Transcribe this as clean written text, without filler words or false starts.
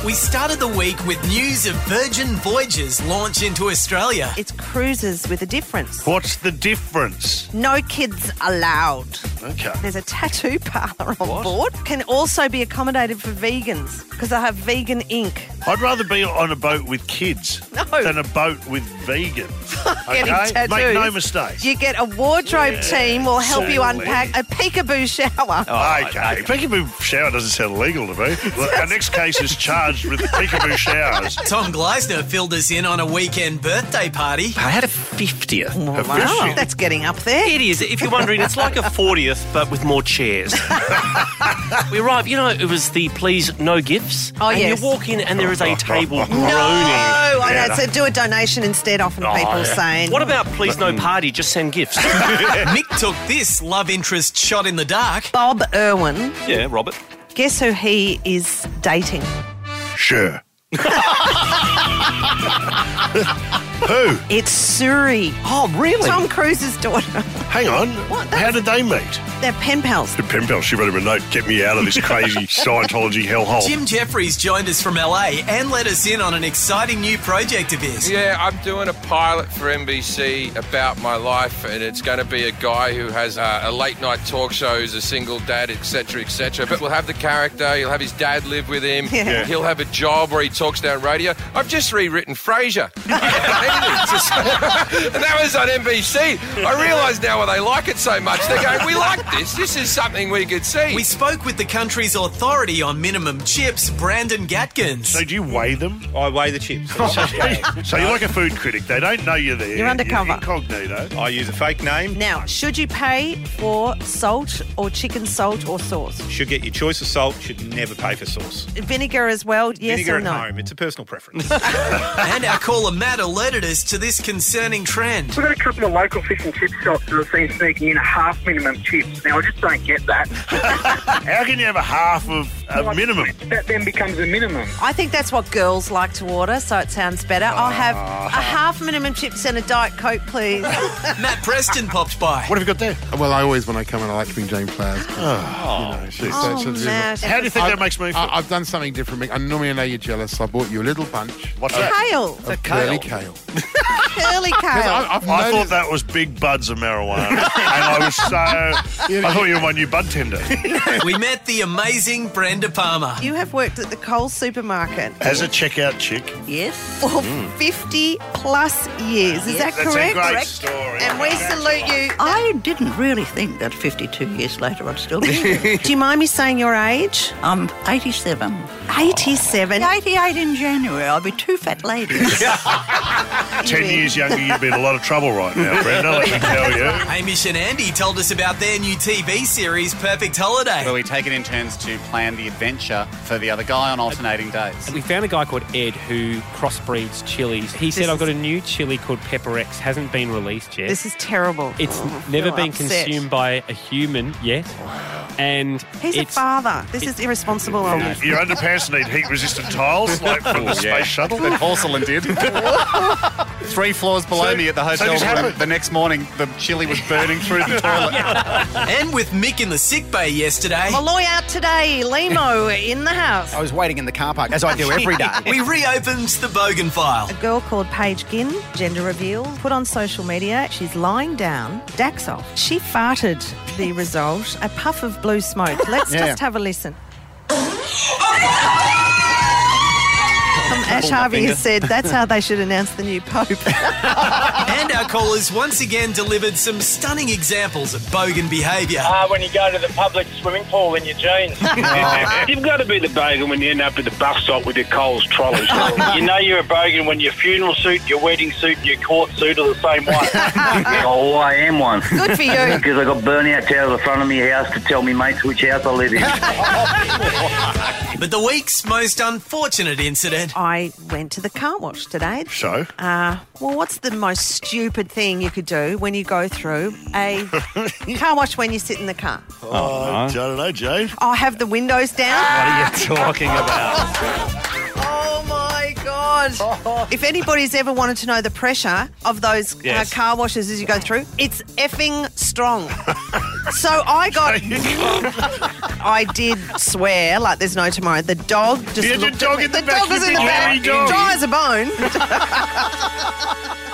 We started the week with news of Virgin Voyages launch into Australia. It's cruises with a difference. What's the difference? No kids allowed. Okay. There's a tattoo parlour on board. Can also be accommodated for vegans because they have vegan ink. I'd rather be on a boat with kids than a boat with vegans. Getting Okay? tattoos. Make no mistakes. You get a wardrobe team will help you certainly. unpack a peekaboo shower. Okay. Peekaboo shower doesn't sound legal to me. Well, our next case is charged with peekaboo showers. Tom Gleisner filled us in on a weekend birthday party. I had a 50th. Wow, that's getting up there. It is. If you're wondering, it's like a 40th, but with more chairs. We arrived, it was the please no gifts. Oh, and yes. you walk in and there is a table groaning. No, I know. So do a donation instead, often people saying. What about please no party, just send gifts? Mick took this love interest shot in the dark. Bob Irwin. Yeah, Robert. Guess who he is dating? Sure. Who? It's Suri. Oh, really? Tom Cruise's daughter. Hang on. What? How did they meet? They're pen pals. The pen pal, she wrote him a note, get me out of this crazy Scientology hellhole. Jim Jeffries joined us from LA and let us in on an exciting new project of his. Yeah, I'm doing a pilot for NBC about my life, and it's going to be a guy who has a late-night talk show, who's a single dad, etc., etc. But we'll have the character, he'll have his dad live with him, he'll have a job where he talks down radio. I've just rewritten Frasier. And that was on NBC. I realise now why they like it so much. They're going, we like this. This is something we could see. We spoke with the country's authority on minimum chips, Brandon Gatkins. So do you weigh them? I weigh the chips. So you're like a food critic. They don't know you're there. You're undercover. You're incognito. I use a fake name. Now, should you pay for salt or chicken salt or sauce? Should get your choice of salt. Should never pay for sauce. Vinegar as well, yes Vinegar or at no? home. It's a personal preference. And our caller Matt alerted us to this concerning trend. We've got a couple of local fish and chip shops that have seen sneaking in a half minimum chips. Now, I just don't get that. How can you have a half of a minimum? That then becomes a minimum. I think that's what girls like to order, so it sounds better. I'll have a half minimum chips and a Diet Coke, please. Matt Preston popped by. What have you got there? Well, I always, when I come in, I like to bring Jane Flowers. Matt. How do you think that makes me feel? I've done something different, Mick. And normally I know you're jealous. I bought you a little bunch What's that? Kale. of curly kale. Curly kale. I've I thought noticed- that was big buds of marijuana. And I was so... I thought you were my new bud tender. We met the amazing Brenda Palmer. You have worked at the Coles supermarket As a checkout chick. for 50 plus years. Is that That's correct? a great story. And we salute you. I didn't really think that 52 years later I'd still be here. Do you mind me saying your age? I'm 87. 87. 88 in January. I'll be two fat ladies. 10 years younger, you'd be in a lot of trouble right now, Brenda, let me tell you. Hamish and Andy told us about their new TV series, Perfect Holiday. Where we take it in turns to plan the adventure for the other guy on alternating days. We found a guy called Ed who crossbreeds chilies. He said, I've got a new chili called Pepper X, hasn't been released yet. This is terrible. It's I never feel been upset. consumed by a human yet. And He's a father. This is irresponsible of him. Your underpants need heat-resistant tiles, like from the space shuttle. That porcelain did. 3 floors below me at the hotel this room. happened? The next morning, the chili was burning through the toilet. And with Mick in the sick bay yesterday, Malloy out today. Limo in the house. I was waiting in the car park, as I do every day. we reopened the Bogan file. A girl called Paige Ginn, gender reveal, put on social media. She's lying down, Dax off. She farted the result, a puff of blue smoke. Let's just have a listen. Ash Harvey has said that's how they should announce the new Pope. And our callers once again delivered some stunning examples of bogan behaviour. When you go to the public swimming pool in your jeans. You've got to be the bogan when you end up at the bus stop with your Coles trolley. You know you're a bogan when your funeral suit, your wedding suit and your court suit are the same one. Oh, I am one. Good for you. Because I got burnout out of the front of my house to tell me mates which house I live in. But the week's most unfortunate incident. I went to the car wash today. So? Well, what's the most stupid thing you could do when you go through a car wash when you sit in the car? I don't know, Jane. Oh, have the windows down? What are you talking about? Oh, my God. If anybody's ever wanted to know the pressure of those Yes. car washes as you go through, it's effing strong. So I got. I did swear like there's no tomorrow. The dog just You had your looked dog at me. in the The back. dog was in the Your back, hairy dog. dry as a bone.